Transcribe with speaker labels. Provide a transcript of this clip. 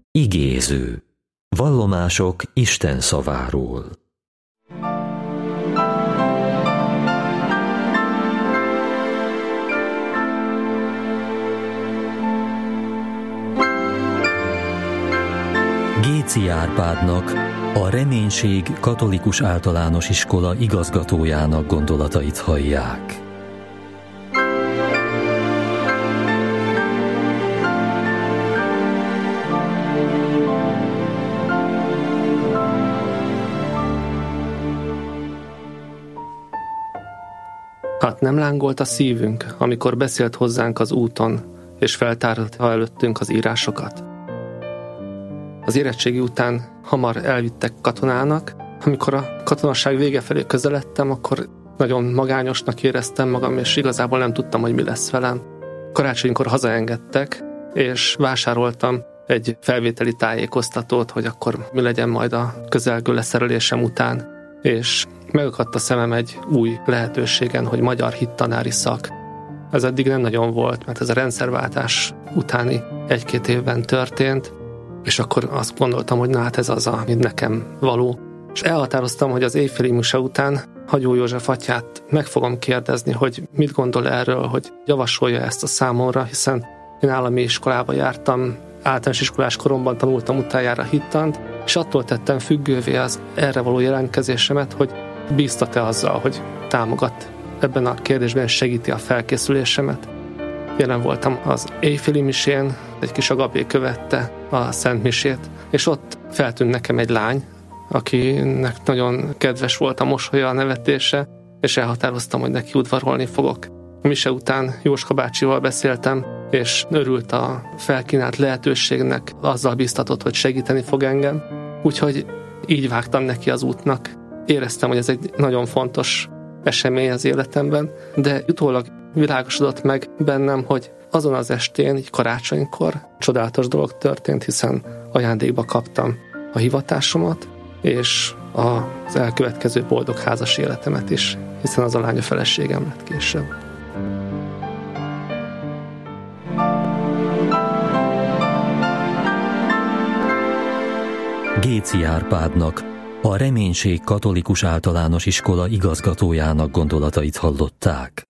Speaker 1: Igéző. Vallomások Isten szaváról. Géczy Árpádnak, a Reménység Katolikus Általános Iskola igazgatójának gondolatait hallják.
Speaker 2: Hát nem lángolt a szívünk, amikor beszélt hozzánk az úton, és feltárta előttünk az írásokat. Az érettségi után hamar elvittek katonának. Amikor a katonaság vége felé közeledtem, akkor nagyon magányosnak éreztem magam, és igazából nem tudtam, hogy mi lesz velem. Karácsonykor hazaengedtek, és vásároltam egy felvételi tájékoztatót, hogy akkor mi legyen majd a közelgő leszerelésem után, és megakadt a szemem egy új lehetőségen, hogy magyar hittanári szak. Ez eddig nem nagyon volt, mert ez a rendszerváltás utáni 1-2 évben történt, és akkor azt gondoltam, hogy na hát ez az, ami nekem való. És elhatároztam, hogy az éjféli mise után Hagyó József atyát meg fogom kérdezni, hogy mit gondol erről, hogy javasolja ezt a számomra, hiszen én állami iskolába jártam, általános iskolás koromban tanultam utoljára hittant, és attól tettem függővé az erre való jelentkezésemet, hogy bíztat-e azzal, hogy támogat ebben a kérdésben, és segíti a felkészülésemet. Jelen voltam az éjféli misén, egy kis agapé követte a Szent Misét, és ott feltűnt nekem egy lány, akinek nagyon kedves volt a mosolya, a nevetése, és elhatároztam, hogy neki udvarolni fogok. A mise után Jóska bácsival beszéltem, és örült a felkínált lehetőségnek, azzal biztatott, hogy segíteni fog engem. Úgyhogy így vágtam neki az útnak. Éreztem, hogy ez egy nagyon fontos esemény az életemben, de utólag világosodott meg bennem, hogy azon az estén, így karácsonykor csodálatos dolog történt, hiszen ajándékba kaptam a hivatásomat, és az elkövetkező boldog házas életemet is, hiszen az a lány a feleségem lett később.
Speaker 1: Géczy Árpádnak, a Reménység Katolikus Általános Iskola igazgatójának gondolatait hallották.